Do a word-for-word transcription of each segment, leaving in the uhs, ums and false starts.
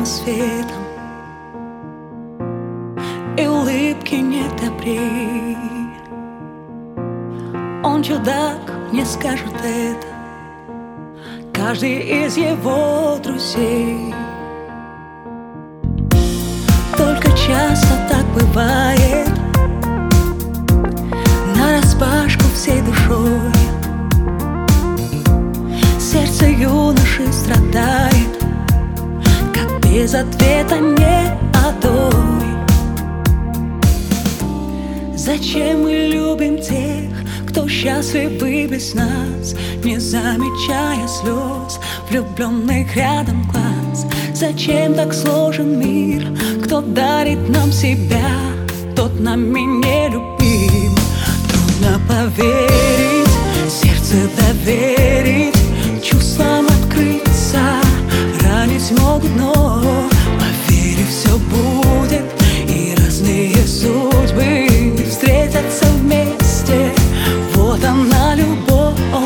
пахнет светом, и улыбки нет добрей. Он чудак, не скажет это каждый из его друзей. Только часто так бывает, нараспашку всей душой. Сердце юноши страдает, как без ответа не отдой. Зачем мы любим тех, кто счастливы без нас, не замечая слез влюбленных рядом глаз? Зачем так сложен мир? Кто дарит нам себя, тот нами не любим. Трудно поверить, сердце доверить, чувствам открыться, ранить могут, но поверив, все будет, и разные судьбы встретятся вместе. Вот она, любовь.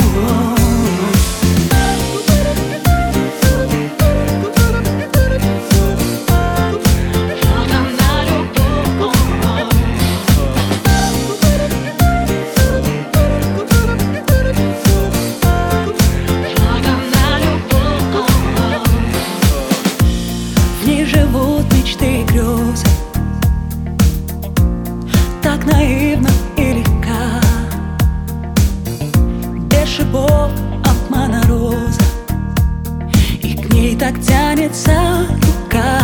Живут мечты и грезы, так наивно и легка, без шипов обмана роза, и к ней так тянется рука.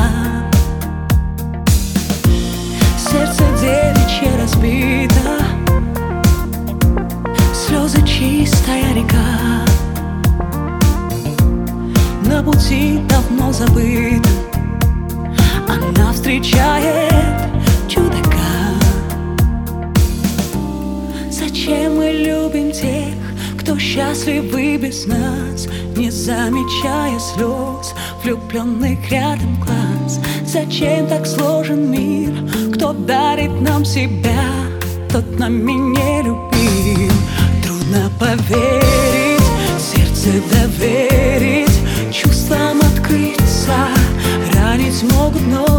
Сердце девичье разбито, слезы чистая река, на пути давно забыта она встречает чудака. Зачем мы любим тех, кто счастливы без нас, не замечая слез влюбленных рядом глаз? Зачем так сложен мир? Кто дарит нам себя, тот нами не любим. Трудно поверить, сердце доверить, чувствам открыться, ранить могут, но